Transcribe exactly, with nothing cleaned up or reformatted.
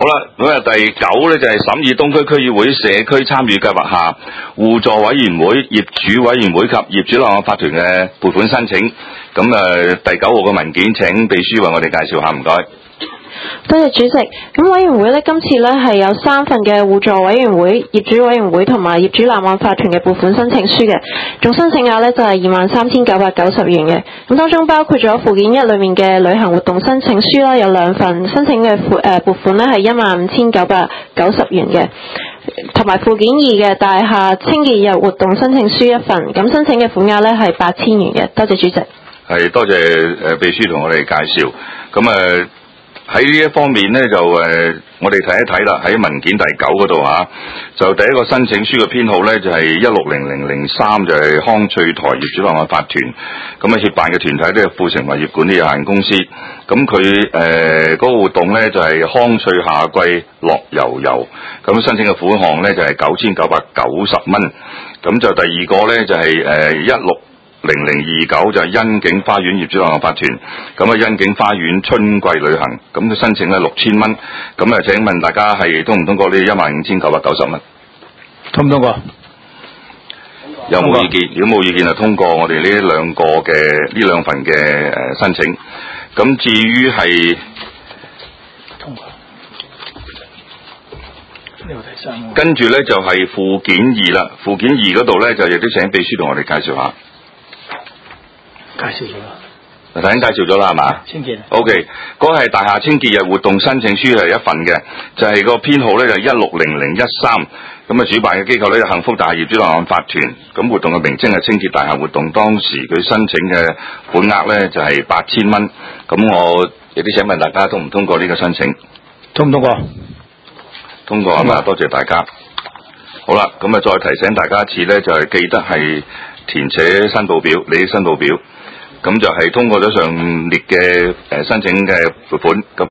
啦，咁啊第九咧就係審議東區區議會社區參與計劃下互助委員會、業主委員會及業主立案法團嘅撥款申請。咁誒第九號嘅文件請秘書為我哋介紹下，唔該。 多謝主席。咁委員會呢，今次呢係有三份嘅互助委員會、業主委員會同埋業主立案法團嘅撥款申請書嘅，總申請額呢就係二萬三千九百九十元嘅。咁當中包括咗附件一裏面嘅旅行活動申請書啦，有兩份，申請嘅撥誒撥款呢係一萬五千九百九十元嘅，同埋附件二嘅大廈清潔日活動申請書一份，咁申請嘅款額呢係八千元嘅。多謝主席。 係多謝誒秘書同我哋介紹。咁誒。喺呢一方面咧，就誒、呃，我哋睇一睇啦。喺文件第九嗰度嚇，就第一個申請書嘅編號咧，就係一六零零零三，就係、是、康翠台業主立案法團。咁啊，協辦嘅團體咧，富城物業管理有限公司。咁佢誒嗰個活動咧，就係、是、康翠夏季樂悠悠。咁申請嘅款項咧，就係九千九百九十蚊。咁就第二個咧，就係誒一六零零二九就係欣景花園業主立案法團，咁啊欣景花園春季旅行，咁嘅申請咧六千蚊，咁啊請問大家係通唔通過呢一萬五千九百九十蚊？ 通唔通過？ 有冇意見？如果冇意見就通過我哋呢兩個嘅呢兩份嘅誒申請。咁至於係通過，呢個第三。 跟住咧就係附件二啦，附件二嗰度咧就亦都請秘書同我哋介紹下。 介紹咗啦， 頭先介紹咗啦，係嘛？ 清潔。 O K， 嗰個係大廈清潔日活動申請書係一份嘅，就係、是、個編號咧就一六零零一三，咁啊主辦嘅機構咧就幸福大廈業主立案法團，咁活動嘅名稱係清潔大廈活動，當時佢申請嘅款額咧就係八千蚊，咁我亦都請問大家通唔通過呢個申請？ 通唔通過？ 通過啊嘛，多謝大家。好啦，咁啊再提醒大家一次咧，就係、是、記得係填寫申報表，你啲申報表。咁就係通過咗上列嘅誒申請嘅撥款咁。